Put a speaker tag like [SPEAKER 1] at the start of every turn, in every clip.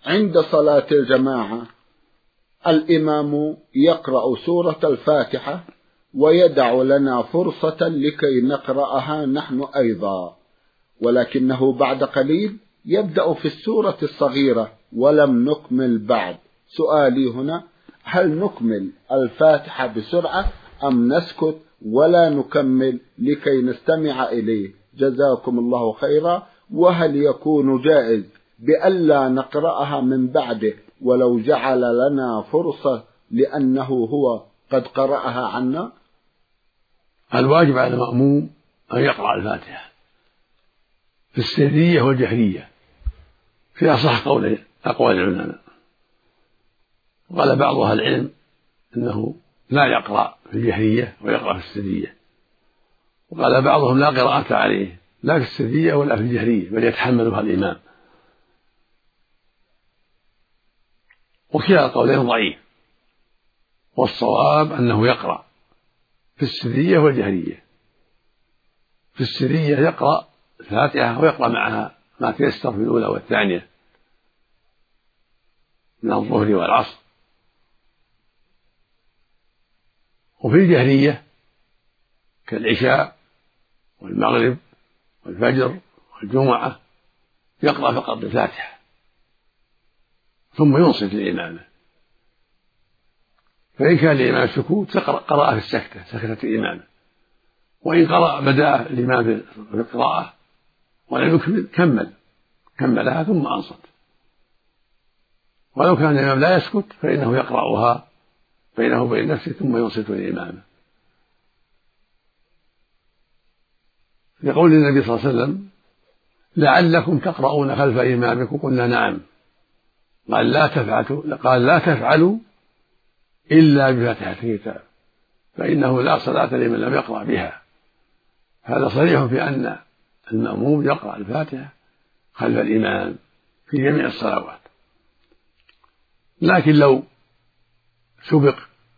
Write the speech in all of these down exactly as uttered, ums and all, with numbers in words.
[SPEAKER 1] عند صلاة الجماعة الإمام يقرأ سورة الفاتحة ويدع لنا فرصة لكي نقرأها نحن أيضا، ولكنه بعد قليل يبدأ في السورة الصغيرة ولم نكمل بعد. سؤالي هنا: هل نكمل الفاتحة بسرعة أم نسكت ولا نكمل لكي نستمع إليه؟ جزاكم الله خيرا. وهل يكون جائز بألا نقرأها من بعده ولو جعل لنا فرصة لأنه هو قد قرأها عنا؟
[SPEAKER 2] الواجب على المأموم أن يقرأ الفاتحة في السرية والجهرية في أصح قول أقوال العلماء. قال بعض أهل العلم أنه لا يقرأ في الجهرية ويقرأ في السرية، وقال بعضهم لا قراءة عليه لا في السرية ولا في الجهرية بل يتحملها الإمام، وكلا القولين ضعيف، والصواب أنه يقرأ في السرية والجهرية. في السرية يقرأ الفاتحة ويقرأ معها ما تيسر في الأولى والثانية من الظهر والعصر، وفي الجهرية كالعشاء والمغرب والفجر والجمعة يقرأ فقط الفاتحة ثم ينصت للإمامة، فإن كان الإمام سكوت قرأ في السكتة سكتة الإمامة، وإن قرأ بدأ الإمام في القراءة ولم يكمل كمل كملها ثم أنصت. ولو كان الإمام لا يسكت فإنه يقرأها بينه وبين نفسه ثم ينصت للإمامة. لقول النبي صلى الله عليه وسلم: لعلكم تقرؤون خلف إمامكم، قلنا نعم. قال لا تفعلوا قال لا تفعلوا إلا بفاتحة الكتاب فإنه لا صلاة لمن لم يقرأ بها. هذا صريح في أن المأموم يقرأ الفاتحة خلف الإمام في جميع الصلوات، لكن لو سبق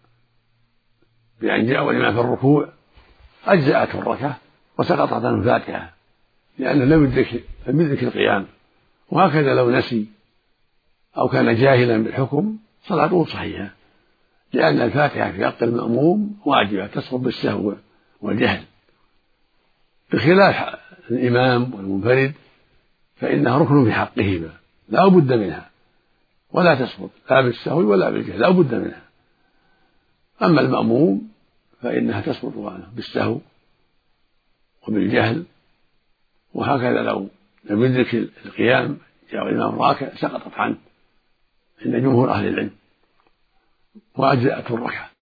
[SPEAKER 2] بأن جاء الإمام في الركوع أجزأته الركعة وسقطت عنه الفاتحة لأنه لم يدرك القيام. وهكذا لو نسي أو كان جاهلا بالحكم صلاته صحيحة، لأن الفاتحة في حق المأموم واجبة تسقط بالسهو والجهل، بخلاف الإمام والمنفرد فإنها ركن في حقهما لا بد منها ولا تسقط لا بالسهو ولا بالجهل، لا بد منها. أما المأموم فإنها تسقط بالسهو وبالجهل، وهكذا لو لم يدرك القيام جاء الإمام راكع سقطت عنه عند جمهور أهل العلم وأجزأته الركعة.